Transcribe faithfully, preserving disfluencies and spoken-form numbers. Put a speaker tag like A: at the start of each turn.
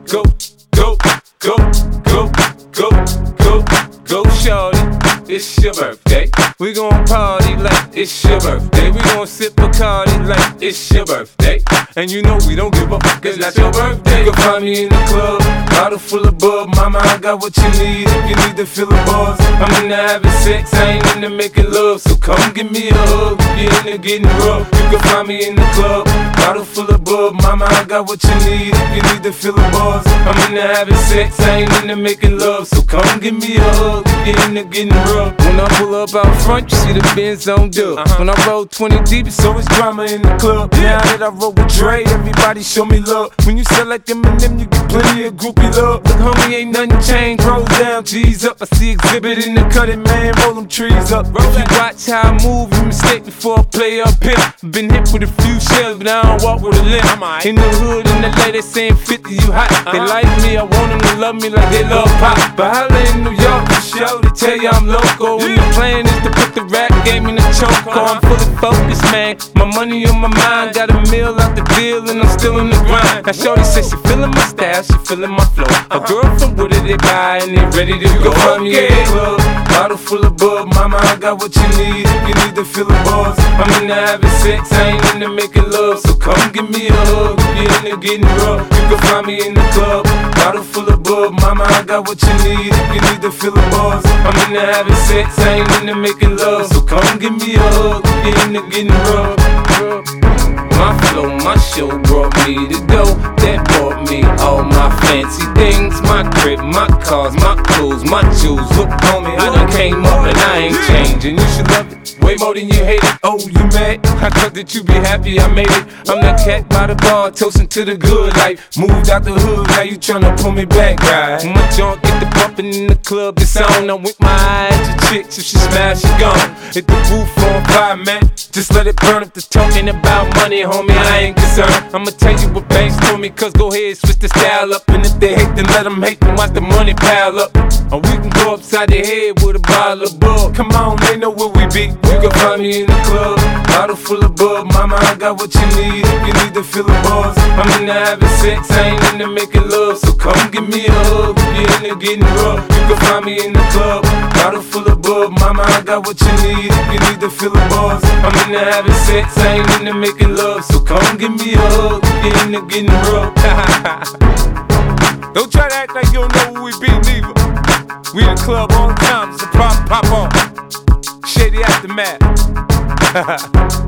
A: go, go, go, go, go, go, go, shorty. It's your birthday. We gon' party like it's your birthday. We gon' sip Bacardi like it's your birthday. And you know we don't give a fuck, it's not your birthday. You can find me in the club, bottle full of bub. Mama, I got what you need if you need to feel the buzz. I'm into having sex, I ain't into making love. So come give me a hug if you're into getting rough. You can find me in the club, bottle full of bub. Mama, I got what you need if you need to feel the buzz. I'm into having sex, I ain't into making love. So come give me a hug if you're into getting rough. When I pull up out front, you see the Benz on dub. Uh-huh. When I roll twenty deep, it's always drama in the club. Now that I roll with Dre, everybody show me love. When you sell like Eminem, you get plenty of groupie love. Look, homie, ain't nothing changed. Roll down, G's up. I see exhibit in the cutting, man. Roll them trees up. Roll if you watch how I move, you mistake before I play up here. Been hit with a few shells, but I don't walk with a limp. In the hood, in the lady saying fifty, you hot. Uh-huh. They like me, I want them to love me like they love pop. But holla in New York, for show, they tell you I'm local. And the plan is to put the rap game in the choke. I'm fully focused, man. My money on my mind. Got a meal out the deal and I'm still in the grind. Now shorty says she feeling my style, she feeling my flow. A girl from Wooded, they buy and they ready to go. Find me in the club, bottle full of bub. Mama, I got what you need if you need to feel the buzz. I'm into having sex, I ain't into making love. So come give me a hug if you're into getting rough. You can find me in the club, bottle full of bub. Mama, I got what you need if you need to feel the buzz. I'm into having sex, I ain't into making love. So come give me a hug if you're into getting rough. My flow, my show brought me to go. That brought me all my fancy things. My crib, my cars, my clothes, my jewels. Look, homie, I done came up and I ain't changing. You should love it way more than you hate it. Oh, you mad? I thought that you be happy I made it. I'm that cat by the bar, toasting to the good life. Moved out the hood, now you tryna pull me back, right? My junk get the bumpin' in the club, it's on. I'm with my eyes to chicks, if she smash, she gone. Hit the roof on fire, man. Just let it burn if they're talking about money, homie, I ain't concerned. I'ma tell you what banks told me, cause go ahead, switch the style up. And if they hate, then let them hate, then watch the money pile up. Or we can go upside the head with a bottle of bug. Come on, they know where we be. You can find me in the club, bottle full of bub. Mama, I got what you need if you need to feel the buzz. I'm into having sex, I ain't into making love. So come give me a hug if you're into getting rough. You can find me in the club, bottle full of bub. Mama, I got what you need if you need to feel the buzz. I'm into having sex, I ain't into making love. So come give me a hug if you're into getting rough. Don't try to act like you don't know who we be, neither. We in the club all the time, it's a pop, pop on. Shady Aftermath.